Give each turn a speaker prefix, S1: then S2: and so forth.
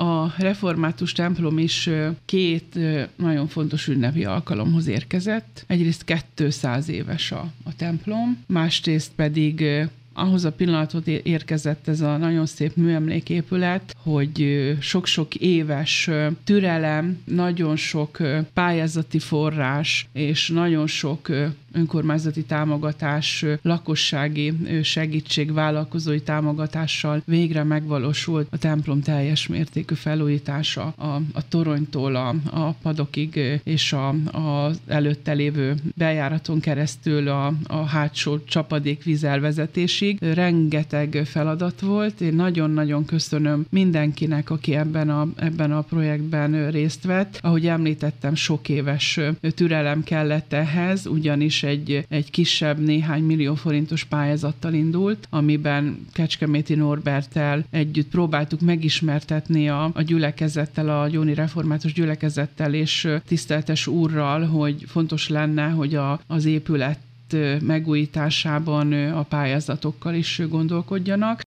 S1: A református templom is két nagyon fontos ünnepi alkalomhoz érkezett. Egyrészt 200 éves a templom, másrészt pedig ahhoz a pillanatot érkezett ez a nagyon szép műemléképület, hogy sok-sok éves türelem, nagyon sok pályázati forrás és nagyon sok önkormányzati támogatás, lakossági segítség, vállalkozói támogatással végre megvalósult a templom teljes mértékű felújítása a toronytól a padokig és az előtte lévő bejáraton keresztül a hátsó csapadékvíz elvezetésig. Rengeteg feladat volt. Én nagyon-nagyon köszönöm mindenkinek, aki ebben a projektben részt vett. Ahogy említettem, sok éves türelem kellett ehhez, ugyanis egy kisebb, néhány millió forintos pályázattal indult, amiben Kecskeméti Norberttel együtt próbáltuk megismertetni a gyülekezettel, a Gyóni Református Gyülekezettel és tiszteltes úrral, hogy fontos lenne, hogy az épület megújításában a pályázatokkal is gondolkodjanak.